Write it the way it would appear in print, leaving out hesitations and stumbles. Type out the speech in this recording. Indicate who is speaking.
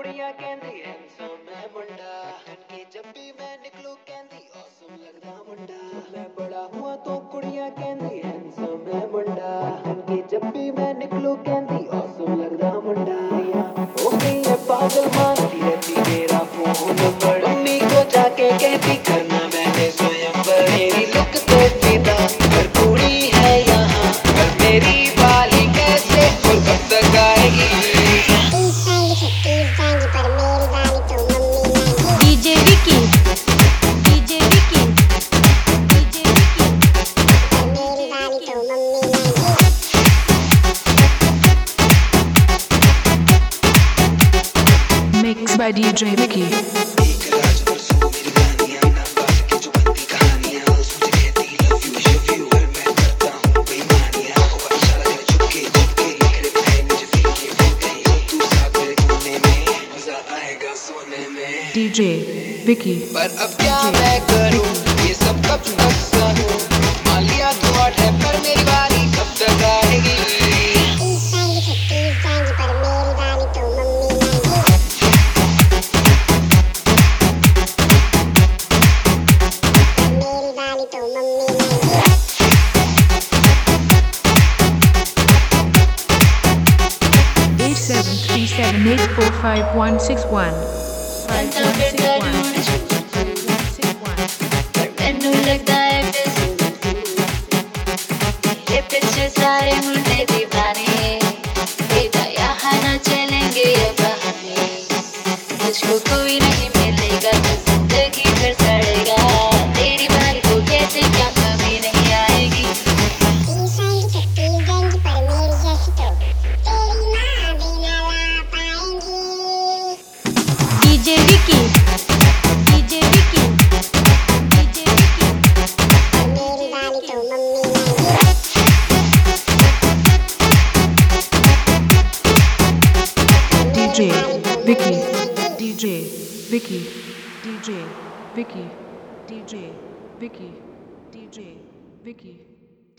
Speaker 1: कुड़ियां कहंदी हैंडसम है मुंडा के जब भी मैं निकलूं कहंदी ऑसम लगदा मुंडा मैं बड़ा हुआ तो कुड़ियां कहंदी हैंडसम है मुंडा के जब भी मैं निकलूं कहंदी ऑसम लगदा मुंडा हो गई है पागल मानती रहती मेरा फोन नंबर मम्मी को जाके कहती करना मैंने स्वयंवर मेरी लुक तो फिदा पर कुड़ी है यहाँ पर मेरी वाली कैसे और कब तक आएगी
Speaker 2: DJ Vicky, DJ Vicky, DJ Vicky, मेरी वाली तो मम्मी नहीं।
Speaker 3: Mixed by DJ Vicky. DJ Vicky.
Speaker 1: पर अब क्या मैं करूं ये सब कब तक सहूं मान लिया तो हॉट है पर मेरी बारी कब तक आएगी
Speaker 2: मैनू लगदा है ये पीछे सारे मुंडे दीवाने बेटा यहाँ ना चलेंगे ये बहाने मुझको कोई नहीं मिलेगा तो जिंदगी भर सड़ेगा तेरी बारी को कैसे क्या कभी नहीं आएगी DJ Vicky, DJ Vicky, DJ Vicky, मेरी वाली तो मम्मी नहीं।
Speaker 3: DJ Vicky. DJ Vicky. DJ Vicky. DJ Vicky. DJ Vicky.